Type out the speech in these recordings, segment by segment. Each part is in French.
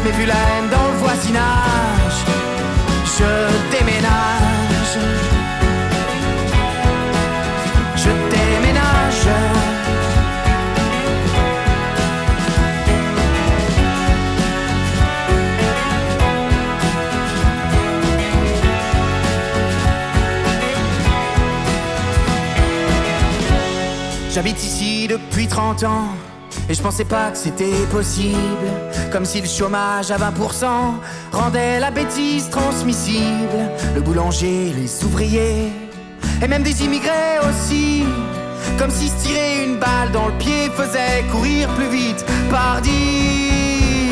mais vu la haine dans le voisinage, je déménage. Je déménage. J'habite ici depuis 30 ans et je pensais pas que c'était possible. Comme si le chômage à 20% rendait la bêtise transmissible. Le boulanger, les ouvriers et même des immigrés aussi. Comme si se tirer une balle dans le pied faisait courir plus vite, pardi.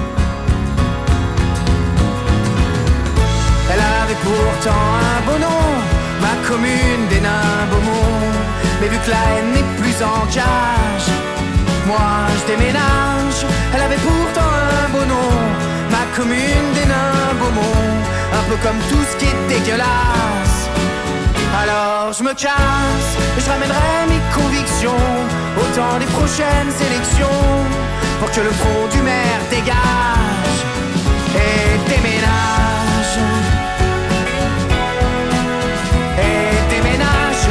Elle avait pourtant un beau nom, ma commune des nains Beaumont. Mais vu que la haine n'est plus en cage, moi je déménage. Elle avait pourtant un beau nom, ma commune des nains Beaumont. Un peu comme tout ce qui est dégueulasse. Alors je me casse et je ramènerai mes convictions au temps des prochaines élections, pour que le front du maire dégage et déménage. Et déménage.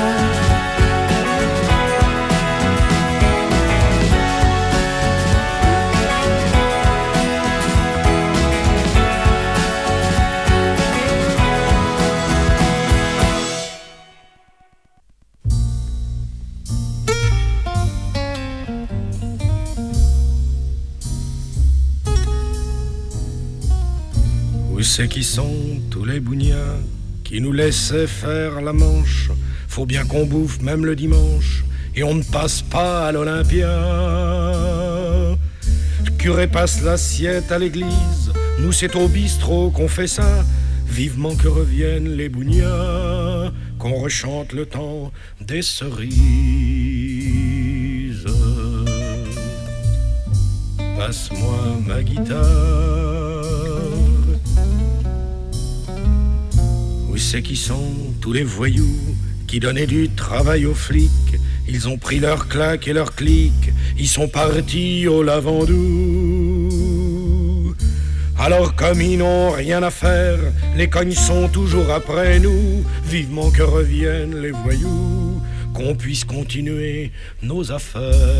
Où c'est qui sont tous les bougnats qui nous laissaient faire la manche? Faut bien qu'on bouffe même le dimanche et on ne passe pas à l'Olympia. Le curé passe l'assiette à l'église, nous c'est au bistrot qu'on fait ça. Vivement que reviennent les bougnats, qu'on rechante le temps des cerises. Passe-moi ma guitare. Où c'est qui sont tous les voyous qui donnaient du travail aux flics? Ils ont pris leur claque et leur clic, ils sont partis au lavandou. Alors comme ils n'ont rien à faire, les cognes sont toujours après nous. Vivement que reviennent les voyous, qu'on puisse continuer nos affaires.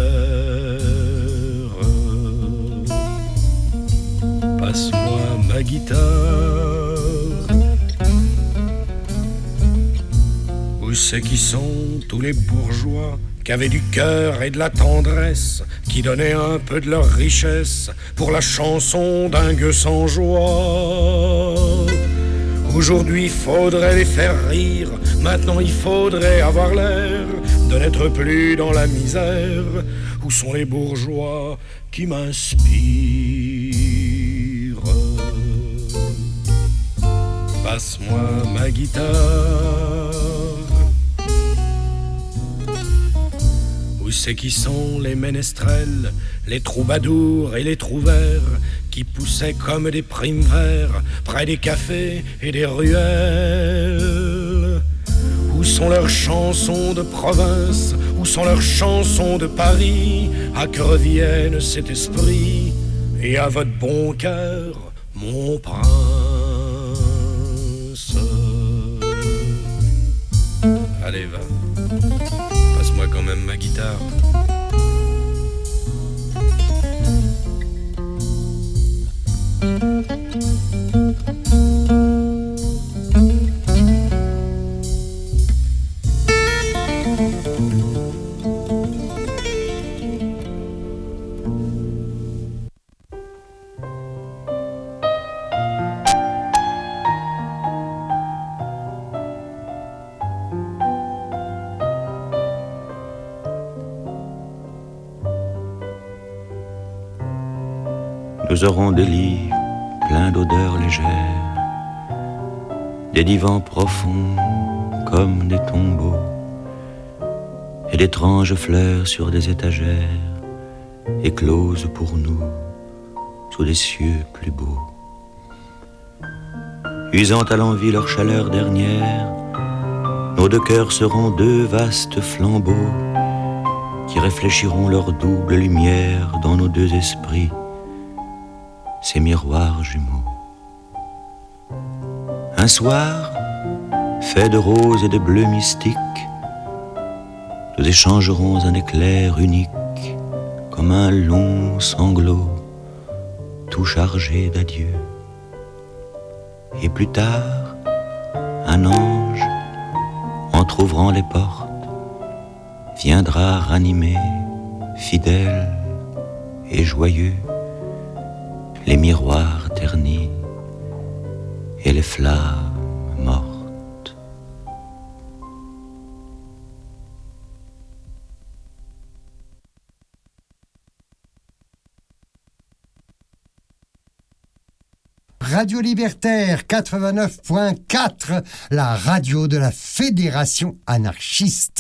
Passe-moi ma guitare. Où c'est qui sont tous les bourgeois qui avaient du cœur et de la tendresse, qui donnaient un peu de leur richesse pour la chanson d'un gueux sans joie? Aujourd'hui il faudrait les faire rire, maintenant il faudrait avoir l'air de n'être plus dans la misère. Où sont les bourgeois qui m'inspirent? Passe-moi ma guitare. Où c'est qui sont les ménestrels, les troubadours et les trouvères qui poussaient comme des primes verts près des cafés et des ruelles? Où sont leurs chansons de province? Où sont leurs chansons de Paris? À que revienne cet esprit et à votre bon cœur, mon prince. Allez, va. Passe-moi quand même ma guitare. Nous aurons des lits pleins d'odeurs légères, des divans profonds comme des tombeaux, et d'étranges fleurs sur des étagères, écloses pour nous sous des cieux plus beaux. Usant à l'envie leur chaleur dernière, nos deux cœurs seront deux vastes flambeaux qui réfléchiront leur double lumière dans nos deux esprits. ces miroirs jumeaux. Un soir, fait de roses et de bleus mystiques, nous échangerons un éclair unique, comme un long sanglot, tout chargé d'adieu. Et plus tard, un ange, entr'ouvrant les portes, viendra ranimer, fidèle et joyeux, les miroirs ternis et les flammes mortes. Radio Libertaire 89.4, la radio de la Fédération anarchiste.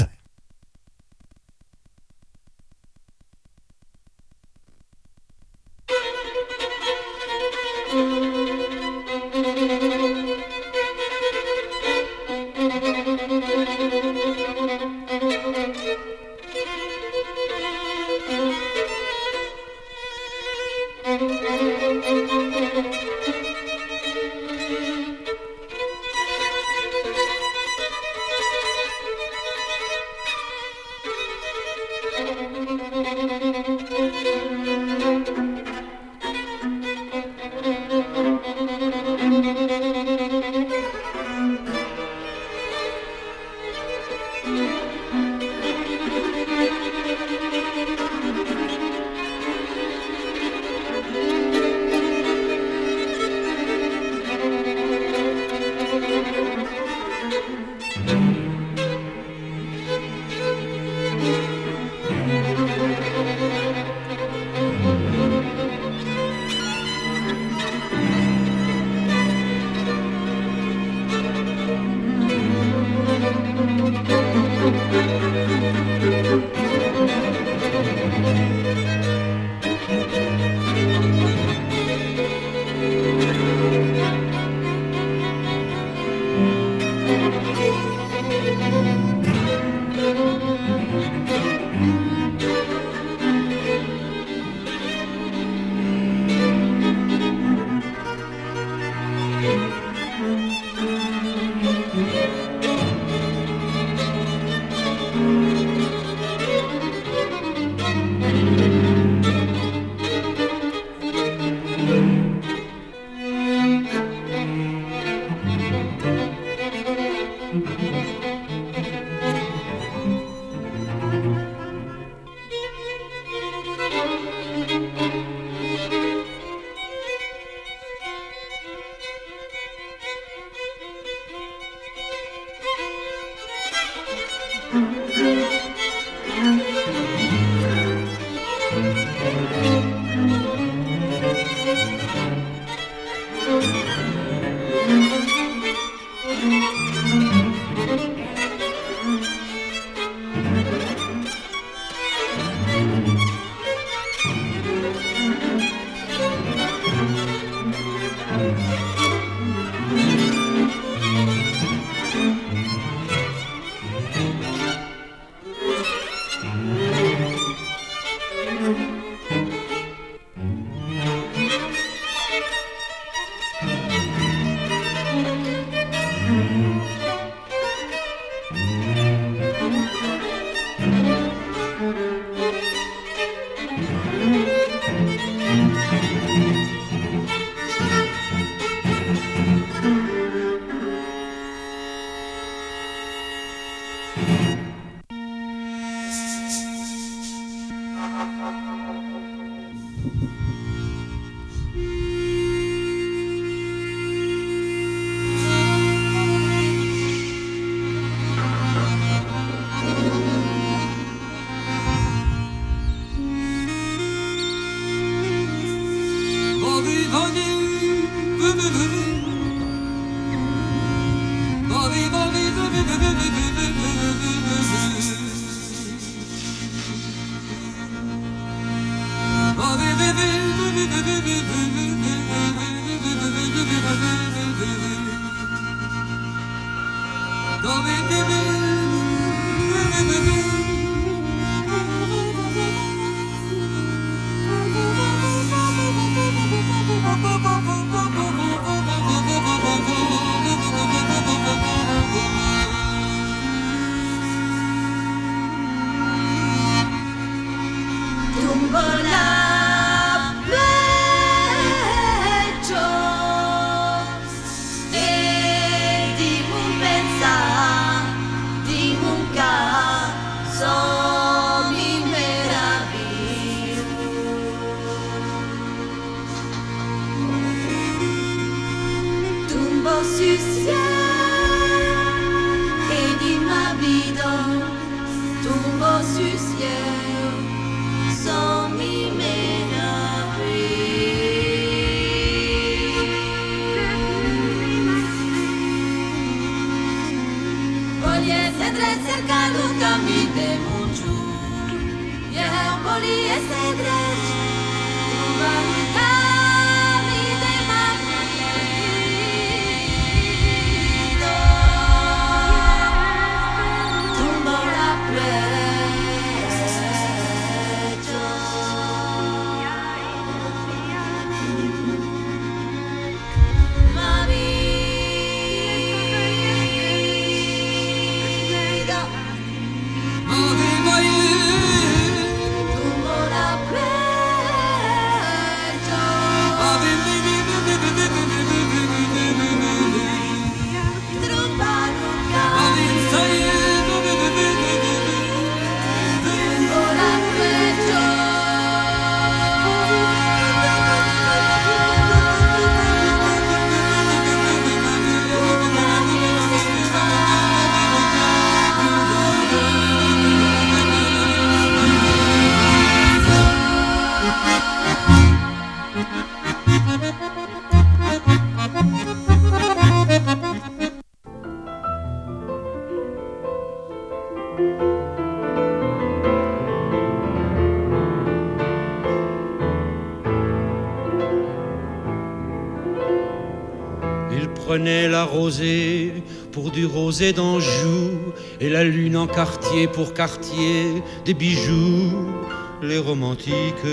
Prenait la rosée pour du rosé d'Anjou et la lune en quartier pour quartier des bijoux, les romantiques.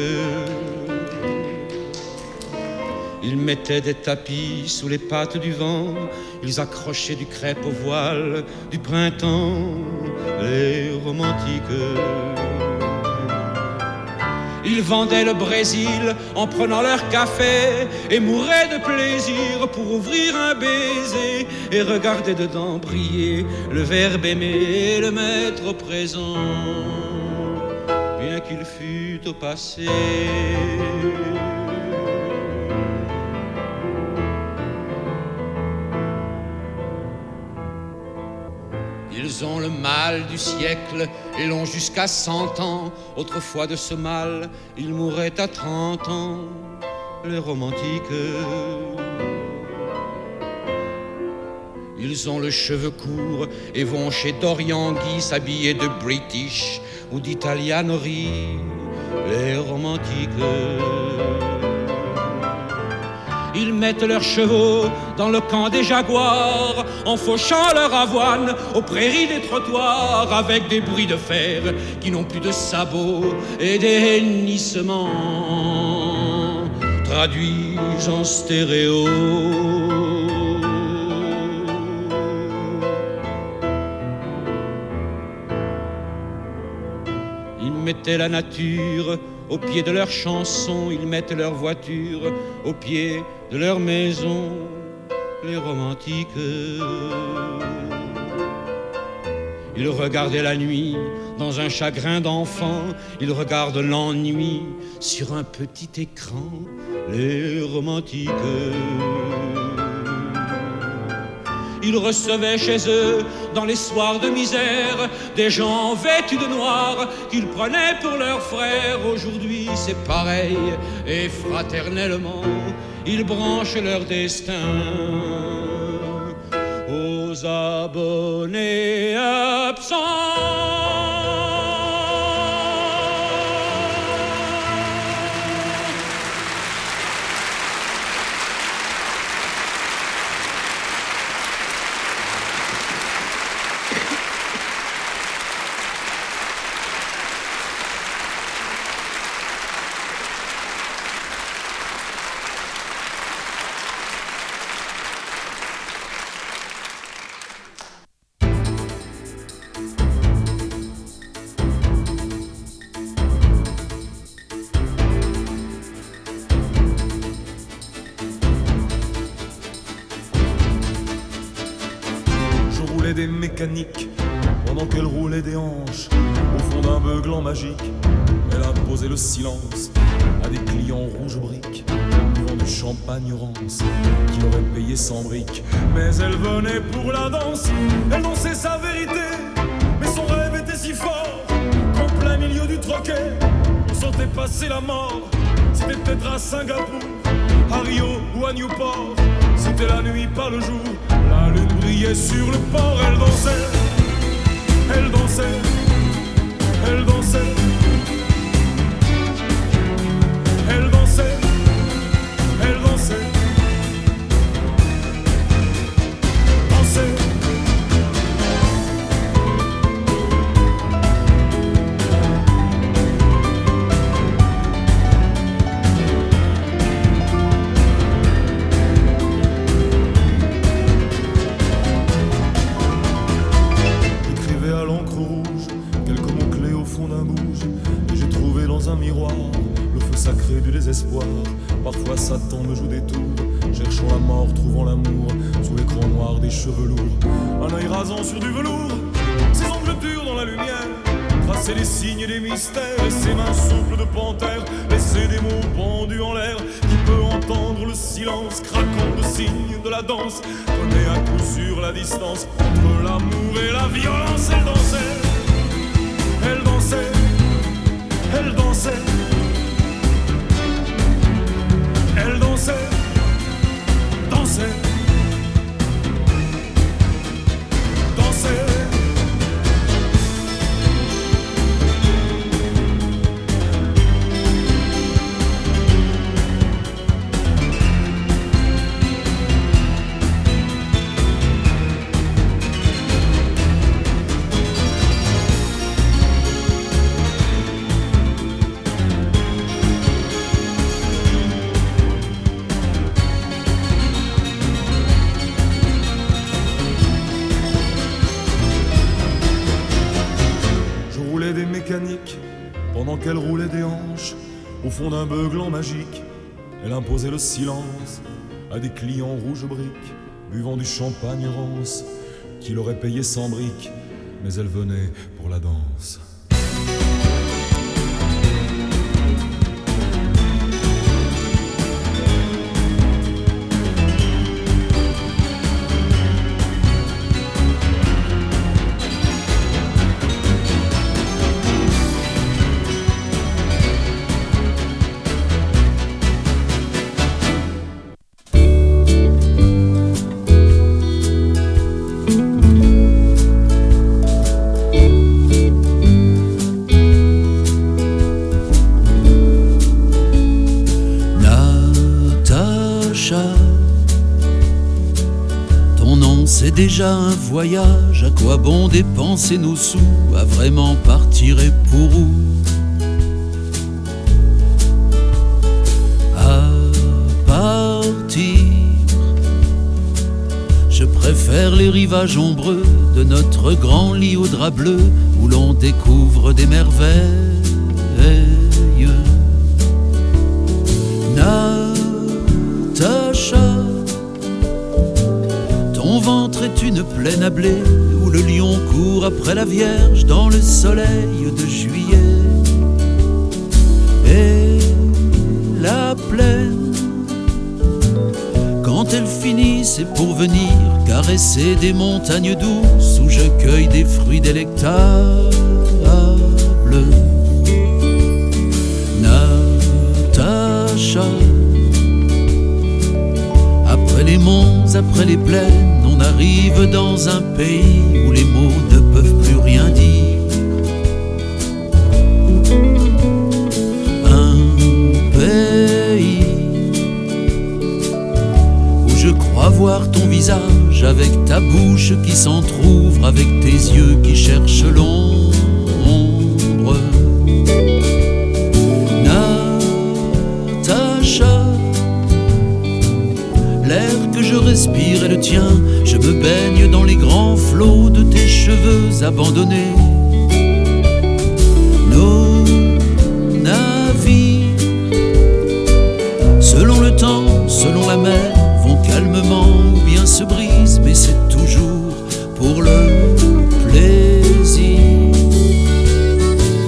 Ils mettaient des tapis sous les pattes du vent, ils accrochaient du crêpe au voile du printemps, les romantiques. Ils vendaient le Brésil en prenant leur café et mouraient de plaisir pour ouvrir un baiser et regarder dedans briller le verbe aimer et le mettre au présent, bien qu'il fût au passé. Ils ont le mal du siècle et l'ont jusqu'à 100 ans. Autrefois de ce mal, ils mouraient à 30 ans, les romantiques. Ils ont le cheveu court et vont chez Dorian Guy s'habiller de British ou d'Italianori, les romantiques. Ils mettent leurs chevaux dans le camp des jaguars en fauchant leur avoine aux prairies des trottoirs avec des bruits de fer qui n'ont plus de sabots et des hennissements traduits en stéréo. Ils mettaient la nature au pied de leurs chansons, ils mettent leur voiture au pied de leur maison, les romantiques. Ils regardaient la nuit dans un chagrin d'enfant, ils regardent l'ennui sur un petit écran, les romantiques. Ils recevaient chez eux, dans les soirs de misère, des gens vêtus de noir qu'ils prenaient pour leurs frères. Aujourd'hui c'est pareil, et fraternellement, ils branchent leur destin aux abonnés absents. Des mécaniques pendant qu'elle roulait des hanches au fond d'un beuglant magique. Elle a posé le silence à des clients rouges briques devant du champagne rance qu'il aurait payé 100 briques. Mais elle venait pour la danse, elle dansait sa vérité. Mais son rêve était si fort qu'en plein milieu du troquet, on sentait passer la mort. C'était peut-être à Singapour, à Rio ou à Newport. C'était la nuit, pas le jour, la lune brillait sur le port. Elle dansait, elle dansait, elle dansait. Elle dansait, elle dansait, dansait. Écrivait à l'encre rouge quelques mots-clés au fond d'un bouge, et j'ai trouvé dans un miroir sacré du désespoir. Parfois Satan me joue des tours, cherchant la mort, trouvant l'amour sous l'écran noir des cheveux lourds. Un œil rasant sur du velours, ses ongles durs dans la lumière, tracer les signes des mystères, et ses mains souples de panthère, laisser des mots pendus en l'air. Qui peut entendre le silence craquant de signes de la danse, prenait à coup sûr la distance entre l'amour et la violence. Elle dansait, elle dansait, elle dansait. Elle dansait, dansait, dansait. Pendant qu'elle roulait des hanches au fond d'un beuglant magique, elle imposait le silence à des clients rouges briques, buvant du champagne rance qu'il aurait payé 100 briques. Mais elle venait pour la danse. Déjà un voyage, à quoi bon dépenser nos sous, à vraiment partir et pour où? À partir, je préfère les rivages ombreux de notre grand lit au drap bleu, où l'on découvre des merveilles. Natacha, ton ventre est une plaine à blé, où le lion court après la Vierge dans le soleil de juillet. Et la plaine, quand elle finit, c'est pour venir caresser des montagnes douces, où je cueille des fruits délectables. Natacha, après les monts, après les plaines, on arrive dans un pays où les mots ne peuvent plus rien dire. Un pays où je crois voir ton visage, avec ta bouche qui s'entrouvre, avec tes yeux qui cherchent l'ombre. Natacha, l'air que je respire est le tien, je me baigne dans les grands flots de tes cheveux abandonnés. Nos navires, selon le temps, selon la mer, vont calmement ou bien se brisent, mais c'est toujours pour le plaisir.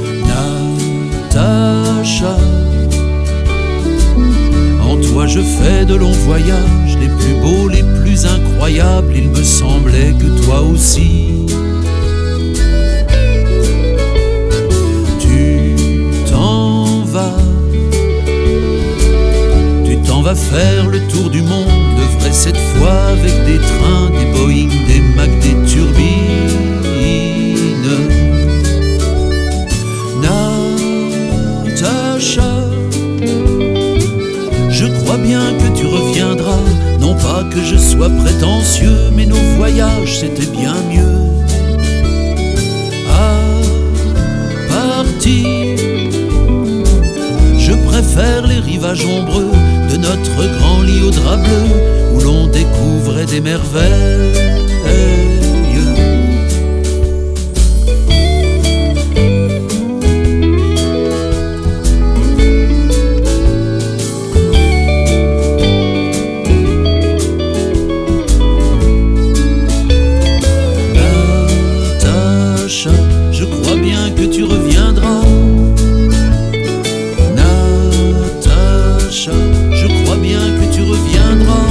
Natacha, en toi je fais fait de longs voyages, les plus beaux, les plus incroyables, il me semblait que toi aussi. Tu t'en vas faire le tour du monde, le vrai cette fois, avec des trains, des Boeing, des Mac, des turbines. Natacha, je crois bien que tu reviendras. Non pas que je sois prétentieux, mais nos voyages c'était bien mieux. À partir, je préfère les rivages ombreux de notre grand lit au drap bleu, où l'on découvrait des merveilles. Natacha, je crois bien que tu reviendras. Je crois bien que tu reviendras.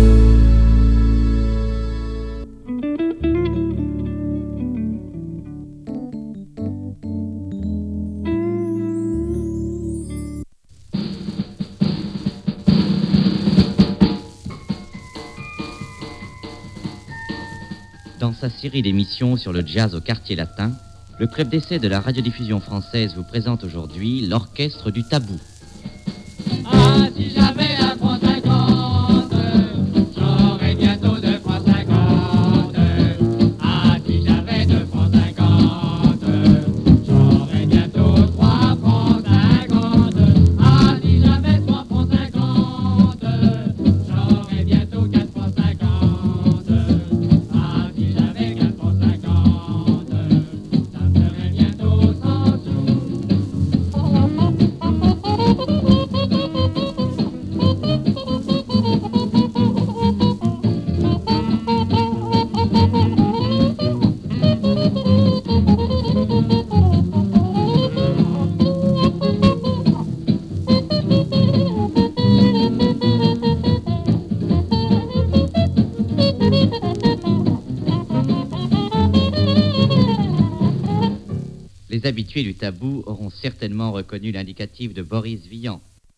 Dans sa série d'émissions sur le jazz au quartier latin, le club d'essai de la radiodiffusion française vous présente aujourd'hui l'Orchestre du Tabou. Ah, si j'avais un franc 50, j'aurais bientôt 2 francs 50. Ah, si j'avais 2 francs 50, j'aurais bientôt 3 francs 50. Ah, si j'avais 3 francs 50, j'aurais bientôt 4 francs 50. Ah, si j'avais 4 francs 50, ça ferait bientôt 100 sous. Les habitués du Tabou auront certainement reconnu l'indicatif de Boris Vian.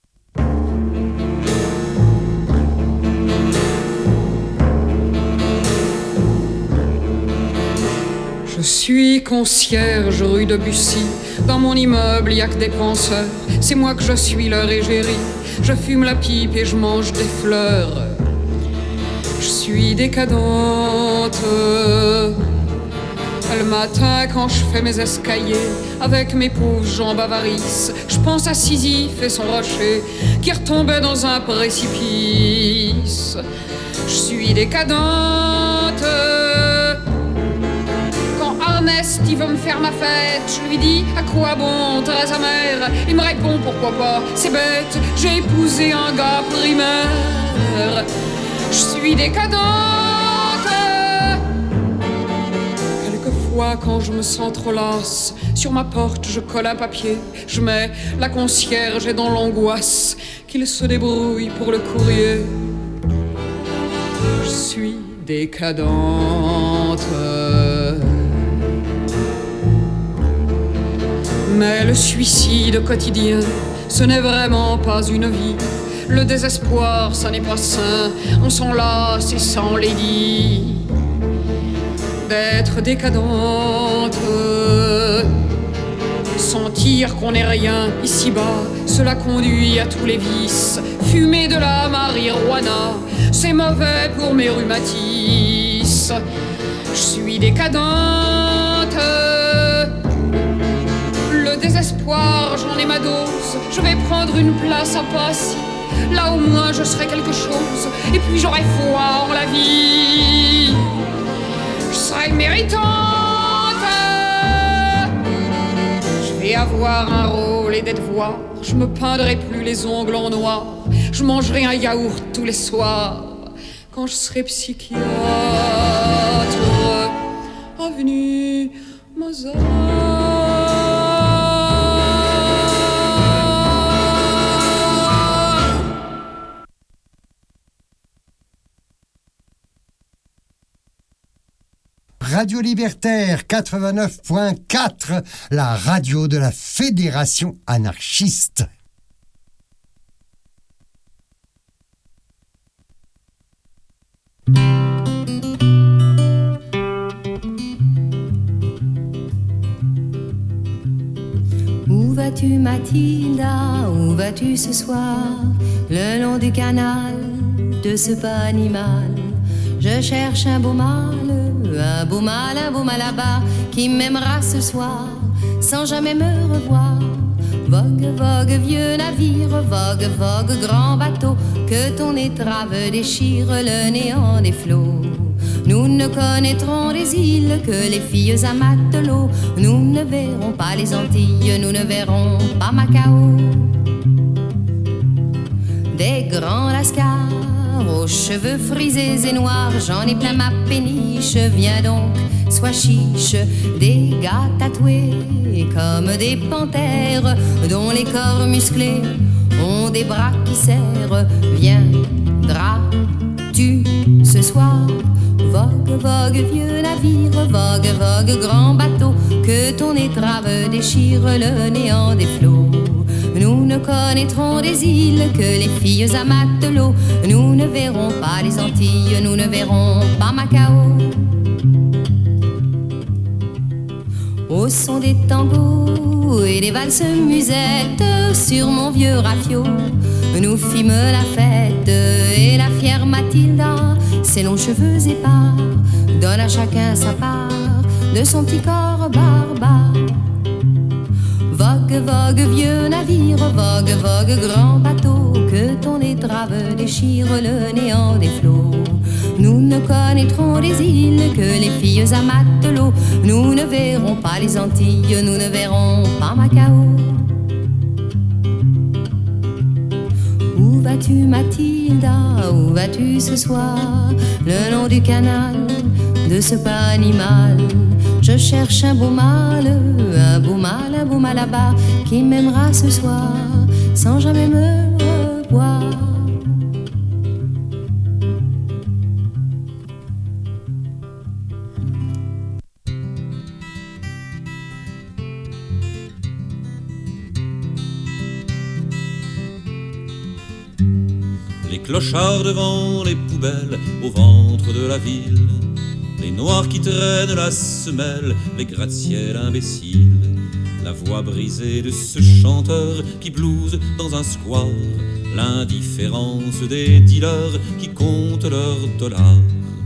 Je suis concierge rue de Bussy. Dans mon immeuble, y a que des penseurs. C'est moi que je suis leur égérie. Je fume la pipe et je mange des fleurs. Je suis décadente. Le matin, quand je fais mes escaliers avec mes pauvres jambes avarices, je pense à Sisyphe et son rocher qui retombait dans un précipice. Je suis décadente. Quand Ernest il veut me faire ma fête, je lui dis à quoi bon Theresa mère. Il me répond pourquoi pas, c'est bête, j'ai épousé un gars primaire. Je suis décadente. Quand je me sens trop lasse, sur ma porte je colle un papier. Je mets la concierge et dans l'angoisse qu'il se débrouille pour le courrier. Je suis décadente. Mais le suicide quotidien, ce n'est vraiment pas une vie. Le désespoir, ça n'est pas sain. On s'en lasse et s'en les dit. D'être décadente, sentir qu'on n'est rien ici-bas, cela conduit à tous les vices. Fumer de la marijuana, c'est mauvais pour mes rhumatismes. Je suis décadente. Le désespoir, j'en ai ma dose. Je vais prendre une place à Passy. Là au moins je serai quelque chose. Et puis j'aurai foi en la vie. Je serai méritante. Je vais avoir un rôle et des devoirs. Je me peindrai plus les ongles en noir. Je mangerai un yaourt tous les soirs. Quand je serai psychiatre, avenue Mozart. Radio Libertaire 89.4, la radio de la Fédération anarchiste. Où vas-tu Mathilda, où vas-tu ce soir, le long du canal de ce pas animal? Je cherche un beau mal là-bas, qui m'aimera ce soir, sans jamais me revoir. Vogue, vogue, vieux navire, vogue, vogue, grand bateau, que ton étrave déchire le néant des flots. Nous ne connaîtrons les îles que les filles à matelot. Nous ne verrons pas les Antilles, nous ne verrons pas Macao. Des grands lascars aux cheveux frisés et noirs, j'en ai plein ma péniche, viens donc, sois chiche. Des gars tatoués comme des panthères, dont les corps musclés ont des bras qui serrent. Viendras-tu ce soir? Vogue, vogue, vieux navire, vogue, vogue, grand bateau, que ton étrave déchire le néant des flots. Nous ne connaîtrons des îles que les filles à matelot. Nous ne verrons pas les Antilles, nous ne verrons pas Macao. Au son des tangos et des valses musettes, sur mon vieux rafio, nous fîmes la fête. Et la fière Mathilda, ses longs cheveux épars, donne à chacun sa part de son petit corps barbare. Vogue, vogue, vieux navire, vogue, vogue, grand bateau, que ton étrave déchire le néant des flots. Nous ne connaîtrons les îles que les filles à matelot. Nous ne verrons pas les Antilles, nous ne verrons pas Macao. Où vas-tu Mathilda, où vas-tu ce soir, le long du canal de ce pas animal? Je cherche un beau mal là-bas, qui m'aimera ce soir, sans jamais me revoir. Les clochards devant les poubelles au ventre de la ville, les noirs qui traînent la semelle, les gratte-ciels imbéciles, la voix brisée de ce chanteur qui blouse dans un square, l'indifférence des dealers qui comptent leurs dollars.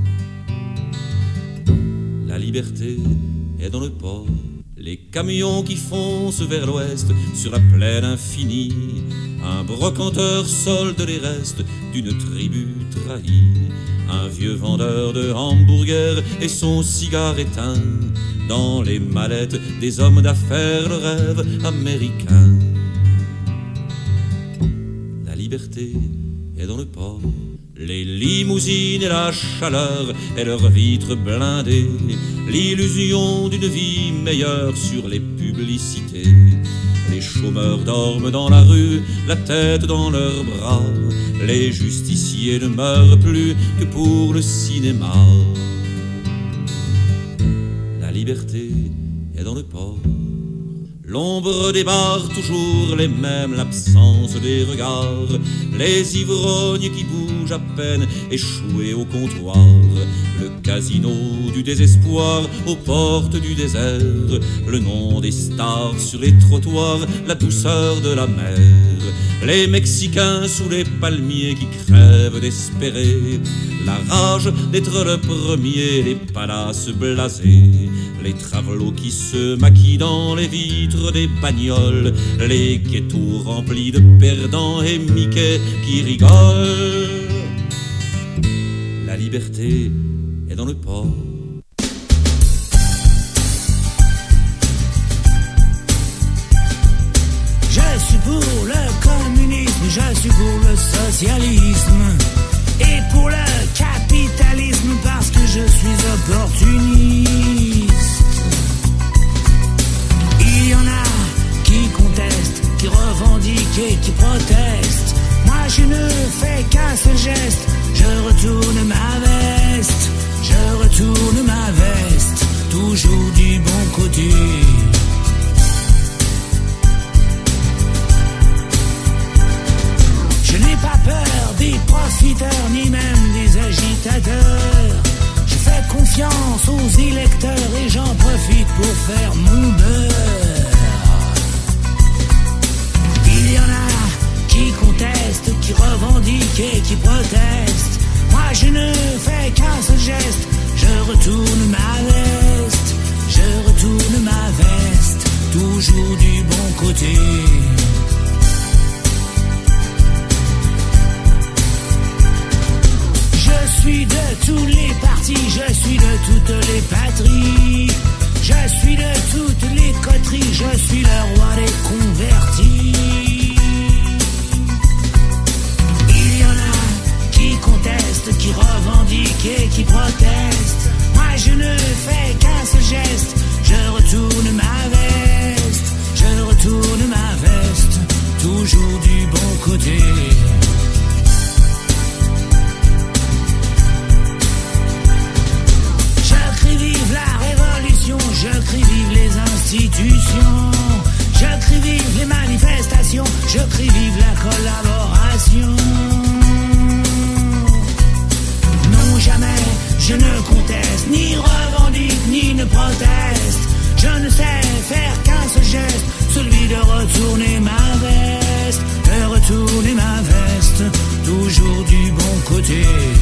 La liberté est dans le port, les camions qui foncent vers l'ouest sur la plaine infinie. Un brocanteur solde les restes d'une tribu trahie. Un vieux vendeur de hamburgers et son cigare éteint, dans les mallettes des hommes d'affaires, le rêve américain. La liberté est dans le port, les limousines et la chaleur et leurs vitres blindées, l'illusion d'une vie meilleure sur les publicités. Les chômeurs dorment dans la rue, la tête dans leurs bras. Les justiciers ne meurent plus que pour le cinéma. La liberté est dans le port. L'ombre des bars, toujours les mêmes, l'absence des regards. Les ivrognes qui bougent à peine, échoués au comptoir. Le casino du désespoir aux portes du désert. Le nom des stars sur les trottoirs, la douceur de la mer. Les Mexicains sous les palmiers qui crèvent d'espérer. La rage d'être le premier, les palaces blasés. Les travelots qui se maquillent dans les vitres des bagnoles. Les ghettos remplis de perdants et Mickey qui rigolent. La liberté est dans le port. Je suis pour le communisme, je suis pour le socialisme et pour le capitalisme parce que je suis opportuniste. Il y en a qui contestent, qui revendiquent et qui protestent. Moi je ne fais qu'un seul geste, je retourne ma veste, je retourne ma veste. amateur. Je fais confiance aux électeurs et j'en profite pour faire mon beurre. Il y en a qui contestent, qui revendiquent et qui protestent. Moi je ne fais qu'un seul geste, je retourne ma veste, je retourne ma veste, toujours du bon côté. Je suis de tous les partis, je suis de toutes les patries, je suis de toutes les coteries, je suis le roi des convertis. Il y en a qui contestent, qui revendiquent et qui protestent. Moi je ne fais qu'un seul geste, je retourne ma veste, je retourne ma veste, toujours du bon côté. Je crie vive la révolution, je crie vive les institutions, je crie vive les manifestations, je crie vive la collaboration. Non jamais je ne conteste, ni revendique, ni ne proteste. Je ne sais faire qu'un seul geste, celui de retourner ma veste, de retourner ma veste, toujours du bon côté.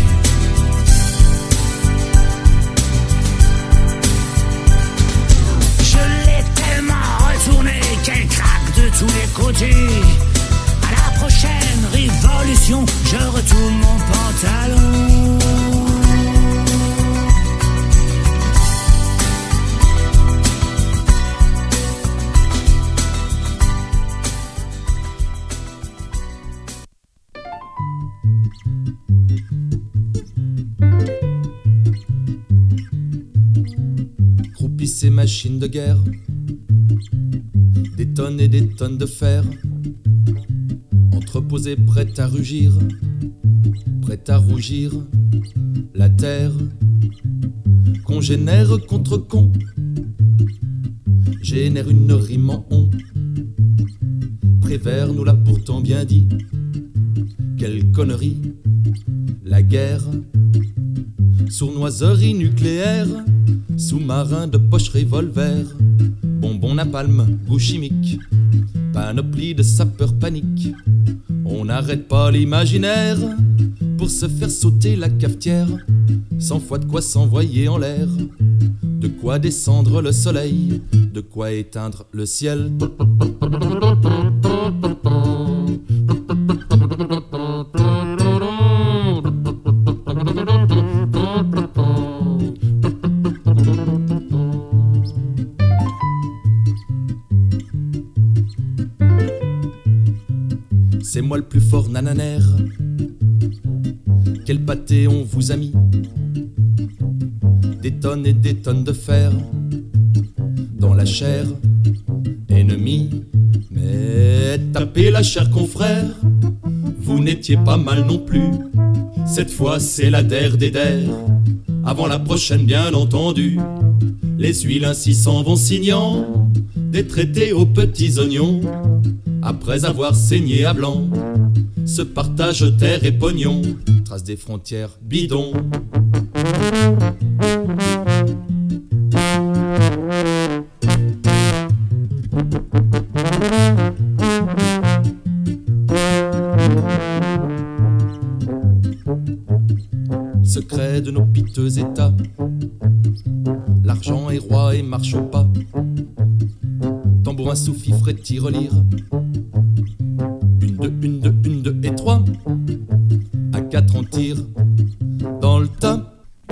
Je l'ai tellement retourné qu'elle craque de tous les côtés. À la prochaine révolution, je retourne mon pantalon. Ces machines de guerre, des tonnes et des tonnes de fer, entreposées prêtes à rugir, prêtes à rougir, la terre, qu'on génère contre con, génère une rime en on. Prévert nous l'a pourtant bien dit, quelle connerie, la guerre, sournoiserie nucléaire, sous-marin de poche revolver, bonbon napalm, goût chimique, panoplie de sapeurs panique. On n'arrête pas l'imaginaire pour se faire sauter la cafetière, 100 fois de quoi s'envoyer en l'air, de quoi descendre le soleil, de quoi éteindre le ciel. C'est moi le plus fort nananaire. Quel pâté on vous a mis, des tonnes et des tonnes de fer dans la chair ennemie. Mais tapez la chair confrère, vous n'étiez pas mal non plus. Cette fois c'est la der des der, avant la prochaine bien entendu. Les huiles ainsi s'en vont signant des traités aux petits oignons. Après avoir saigné à blanc, se partage terre et pognon, trace des frontières bidons. Secret de nos piteux états, l'argent est roi et marche au pas. Tambourin sous-fifre et tirelire, une, deux et trois. À 4 on tire dans le tas.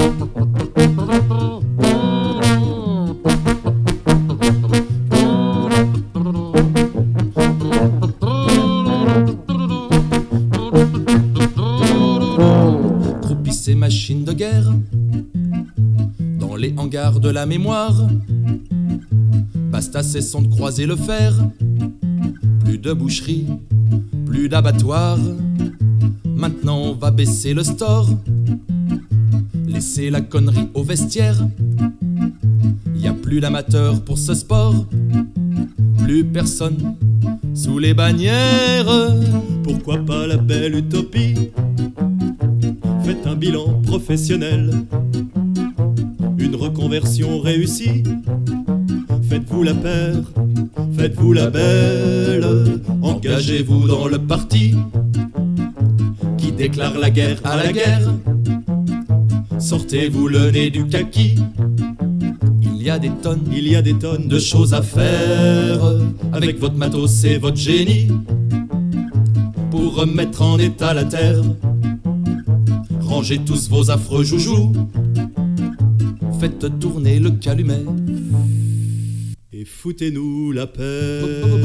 Croupissent ces machines de guerre dans les hangars de la mémoire. Basta, cessons de croiser le fer. Plus de boucherie, plus d'abattoir. Maintenant on va baisser le store, laisser la connerie au vestiaire. Y a plus d'amateurs pour ce sport, plus personne sous les bannières. Pourquoi pas la belle utopie, Faites un bilan professionnel, une reconversion réussie. Faites-vous la paire, faites-vous la belle. Engagez-vous dans le parti qui déclare la guerre à la guerre. Sortez-vous le nez du kaki. Il y a des tonnes de choses à faire avec votre matos et votre génie pour remettre en état la terre. Rangez tous vos affreux joujoux, faites tourner le calumet et foutez-nous la paix.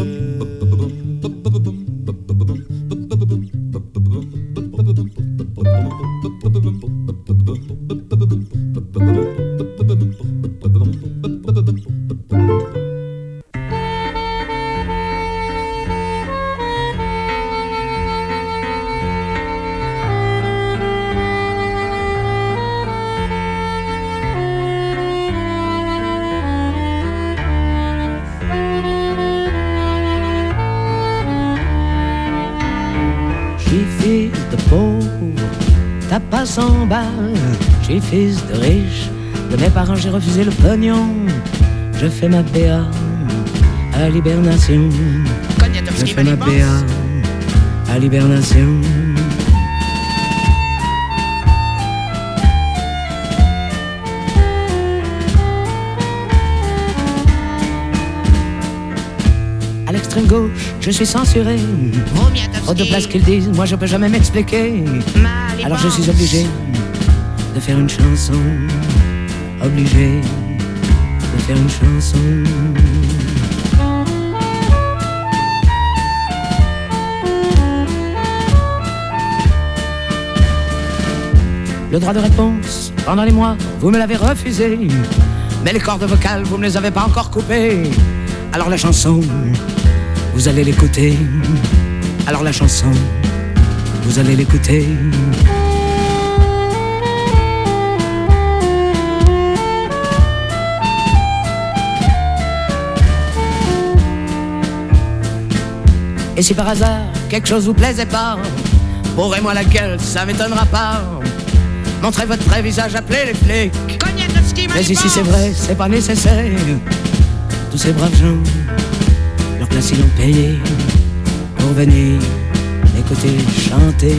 T'as pas 100 balles, je suis fils de riche. De mes parents j'ai refusé le pognon. Je fais ma BA à l'hibernation. Je fais ma BA à l'hibernation. À l'extrême gauche, je suis censuré. Trop de place qu'ils disent, moi je peux jamais m'expliquer. Alors je suis obligé de faire une chanson. Obligé de faire une chanson. Le droit de réponse, pendant les mois, vous me l'avez refusé. Mais les cordes vocales, vous me les avez pas encore coupées. Alors la chanson, vous allez l'écouter. Alors la chanson, vous allez l'écouter. Et si par hasard quelque chose vous plaisait pas, bourrez-moi la gueule, ça m'étonnera pas. Montrez votre vrai visage, appelez les flics. Mais ici c'est vrai, c'est pas nécessaire. Tous ces braves gens, leur place ils l'ont payé pour venir écouter chanter.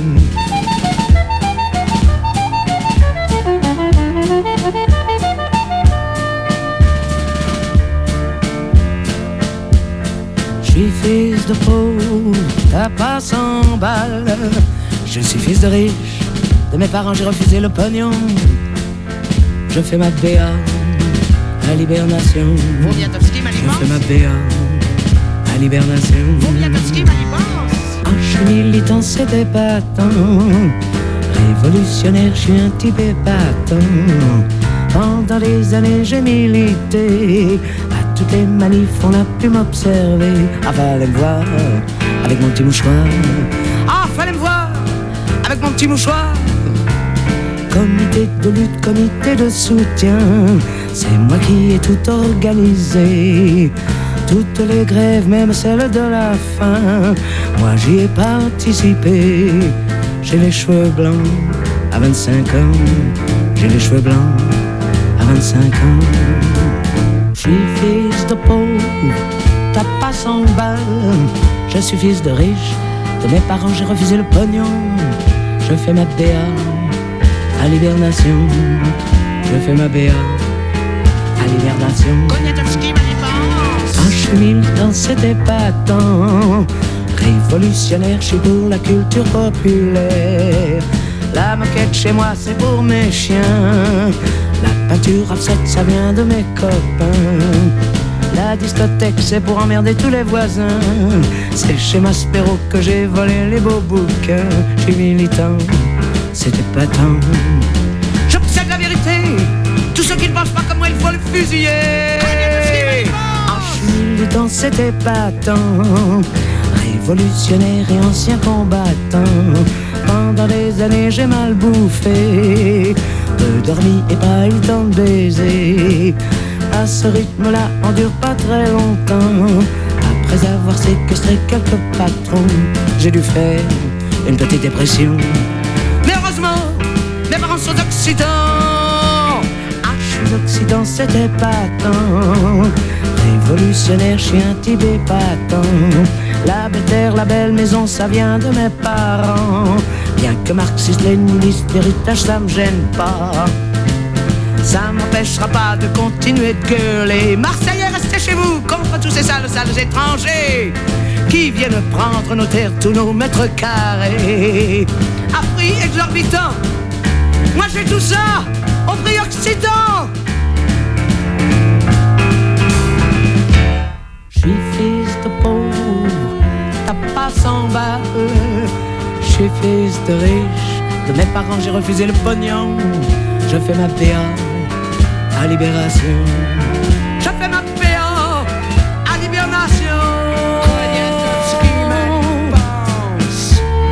Je suis fils de pauvre, t'as pas 100 balles. Je suis fils de riche, de mes parents j'ai refusé le pognon. Je fais ma BA à l'hibernation. Je fais ma BA à l'hibernation. Ah, je suis militant, c'est épatant. Révolutionnaire, je suis un type épatant. Pendant des années, j'ai milité. À toutes les manifs, on a pu m'observer. Ah, fallait me voir avec mon petit mouchoir. Ah, fallait me voir avec mon petit mouchoir. Comité de lutte, comité de soutien, c'est moi qui ai tout organisé. Toutes les grèves, même celles de la faim, moi j'y ai participé. J'ai les cheveux blancs à 25 ans. J'ai les cheveux blancs à 25 ans. Je suis fils de pauvre, t'as pas 100 balles. Je suis fils de riche, de mes parents j'ai refusé le pognon. Je fais ma BA à l'hibernation. Je fais ma BA à l'hibernation. Ah, je suis militant, c'est épatant. Révolutionnaire, je suis pour la culture populaire. La moquette chez moi, c'est pour mes chiens. La peinture abstraite, ça vient de mes copains. La discothèque, c'est pour emmerder tous les voisins. C'est chez Maspero que j'ai volé les beaux bouquins. Je suis militant, c'est épatant. J'observe la vérité. Tous ceux qui ne pensent pas comme moi, il faut le fusiller. Ah, je suis militant, c'est épatant. Révolutionnaire et ancien combattant. Pendant des années, j'ai mal bouffé. Peu dormi et pas eu le temps de baiser. À ce rythme-là, on dure pas très longtemps. Après avoir séquestré quelques patrons, j'ai dû faire une petite dépression. Mais heureusement, France aux Occitans. Arches Occitans, c'était pas tant. Révolutionnaire, chien tibet patent. La belle terre, la belle maison, ça vient de mes parents. Bien que marxiste, léniniste, l'héritage, ça me gêne pas. Ça m'empêchera pas de continuer de gueuler. Marseillais, restez chez vous contre tous ces sales étrangers qui viennent prendre nos terres, tous nos mètres carrés. À prix exorbitant, moi j'ai tout ça au prix occitan. J'suis fils de pauvre, t'as pas 100 balles. J'suis fils de riche, de mes parents j'ai refusé le pognon. Je fais ma PA à Libération. Je fais ma PA à Libération. Rien de ce qui me pense.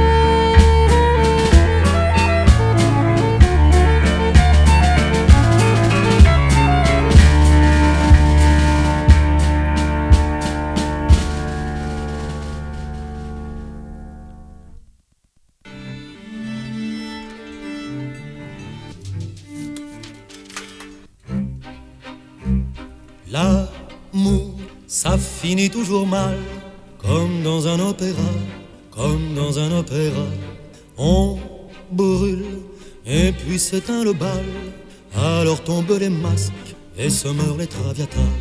L'amour, ça finit toujours mal, comme dans un opéra, comme dans un opéra. On brûle et puis s'éteint le bal, alors tombent les masques et se meurent les traviatas.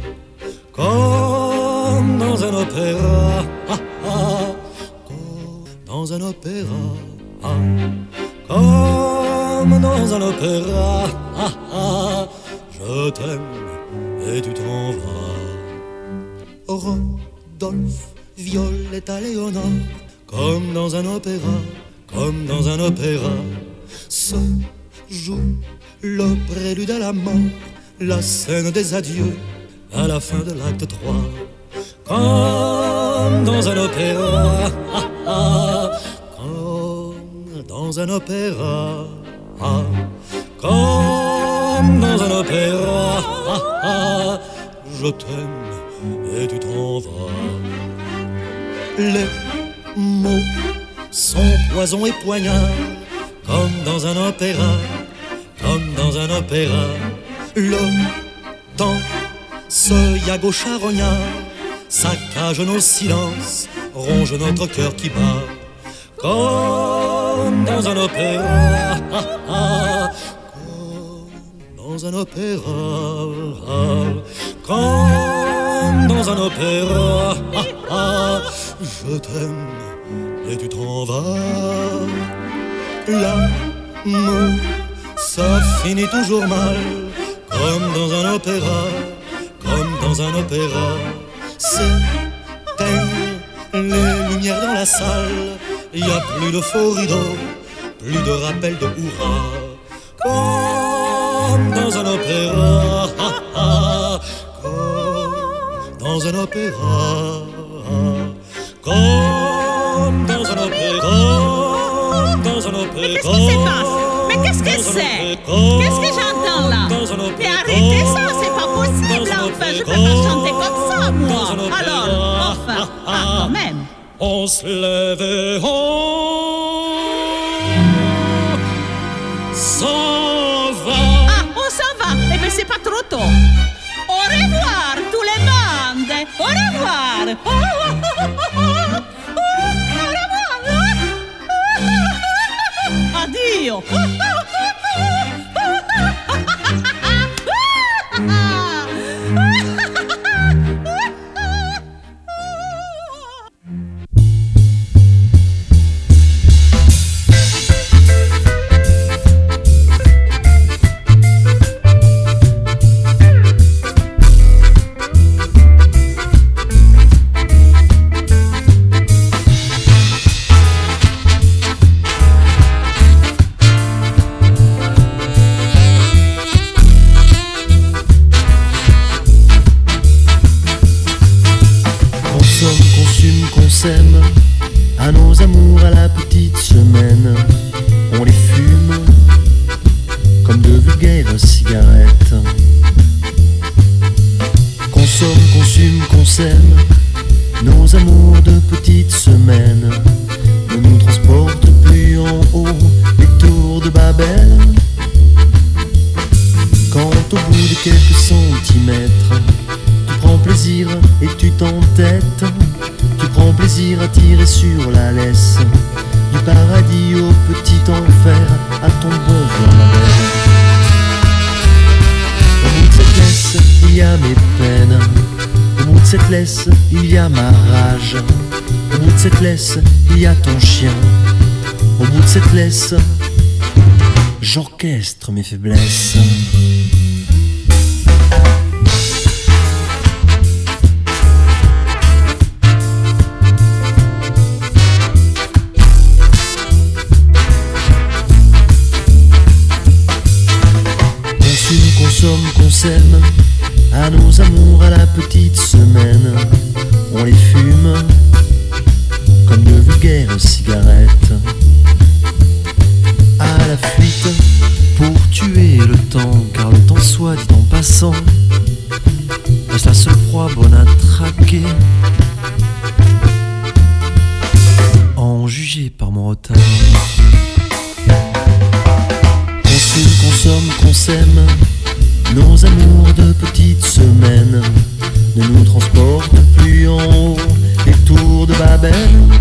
Comme dans un opéra, ah, ah, comme dans un opéra, ah, comme dans un opéra, ah, ah, je t'aime et tu t'en vas. Rodolphe, Violetta, Léonore, comme dans un opéra, comme dans un opéra, se joue le prélude à la mort, la scène des adieux à la fin de l'acte 3. Comme dans un opéra, ah, ah, comme dans un opéra, ah, comme dans un opéra, ah, ah, je t'aime et tu t'en vas. Les mots sont poison et poignard, comme dans un opéra, comme dans un opéra. Le temps se yago charognard, saccage nos silences, ronge notre cœur qui bat. Comme dans un opéra, ah, ah, dans un opéra, comme dans un opéra, ah, ah, je t'aime et tu t'en vas. L'amour, ça finit toujours mal, comme dans un opéra, comme dans un opéra. S'éteignent les lumières dans la salle, y a plus de faux rideaux, plus de rappel de hurrah. Comme dans un opéra, ah, ah, comme dans un opéra, comme dans un opéra, comme dans un opéra. Mais qu'est-ce qui se passe? Mais qu'est-ce que c'est? Qu'est-ce que j'entends là? Mais arrêtez ça, c'est pas possible, enfin, je peux pas chanter comme ça, moi. Alors, enfin, quand même. On se lève et on s'en va. Ah, on s'en va. Eh bien, c'est pas trop tôt. Au revoir, tous les bandes. Au revoir. Au revoir. Addio. À nos amours à la petite semaine, on les fume comme de vulgaires cigarettes. Consomme, consume, qu'on s'aime, nos amours de petite semaine ne nous transportent plus en haut les tours de Babel. de quelques centimètres. Tu prends plaisir et tu t'entêtes. Tu prends plaisir à tirer sur la laisse. Du paradis au petit enfer, à ton bon voir ma belle. Au bout de cette laisse, il y a mes peines. Au bout de cette laisse, il y a ma rage. Au bout de cette laisse, il y a ton chien. Au bout de cette laisse, j'orchestre mes faiblesses. Qu'on s'aime, à nos amours à la petite semaine. On les fume comme de vulgaires cigarettes. À la fuite pour tuer le temps, car le temps soit dit en passant reste la seule proie bonne à traquer. En jugé par mon retard. Consume, consomme, qu'on s'aime. Nos amours de petites semaines ne nous transportent plus en haut des tours de Babel.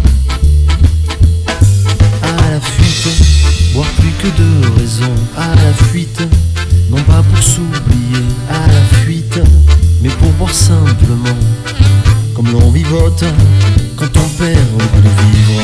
À la fuite, boire plus que de raison. À la fuite, non pas pour s'oublier. À la fuite, mais pour boire simplement, comme l'on vivote quand on perd le goût de vivre.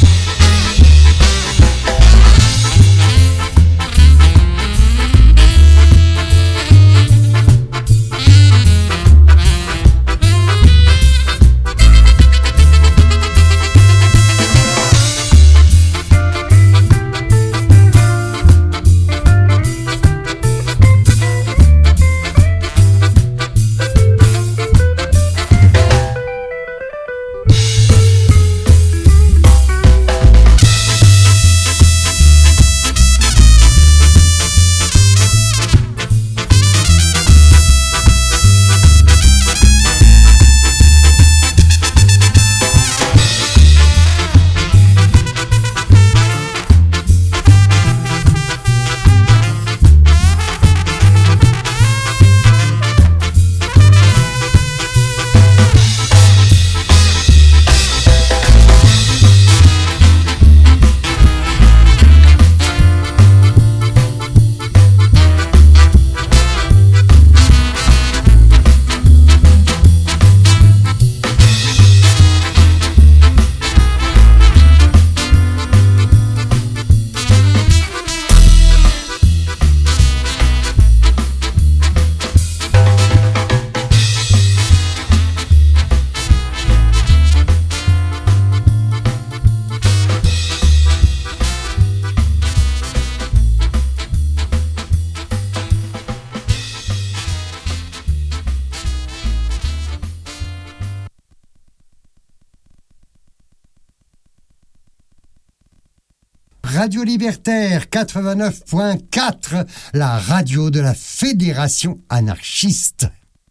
Radio Libertaire 89.4, la radio de la Fédération anarchiste.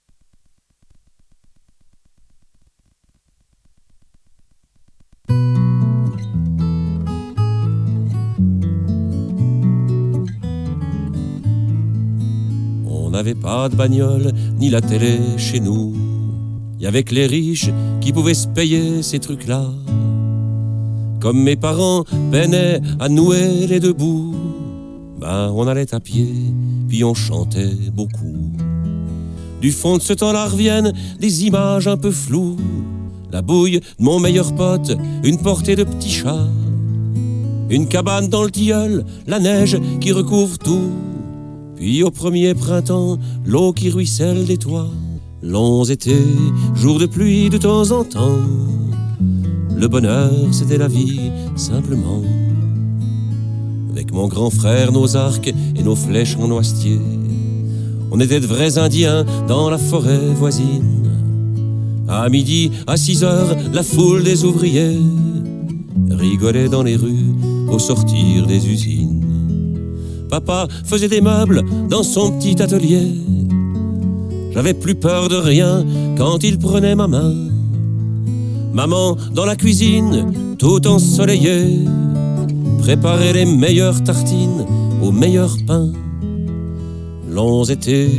On n'avait pas de bagnole, ni la télé chez nous. Y avait que les riches qui pouvaient se payer ces trucs-là. Comme mes parents peinaient à nouer les deux bouts, ben on allait à pied, puis on chantait beaucoup. Du fond de ce temps-là reviennent des images un peu floues. La bouille de mon meilleur pote, une portée de petits chats, une cabane dans le tilleul, la neige qui recouvre tout. Puis au premier printemps, l'eau qui ruisselle des toits. Longs étés, jours de pluie de temps en temps. Le bonheur, c'était la vie, simplement. Avec mon grand frère, nos arcs et nos flèches en noisetier, on était de vrais Indiens dans la forêt voisine. À midi, à 6 heures, la foule des ouvriers rigolait dans les rues au sortir des usines. Papa faisait des meubles dans son petit atelier. J'avais plus peur de rien quand il prenait ma main. Maman dans la cuisine, tout ensoleillée, préparait les meilleures tartines au meilleur pain. Longs étés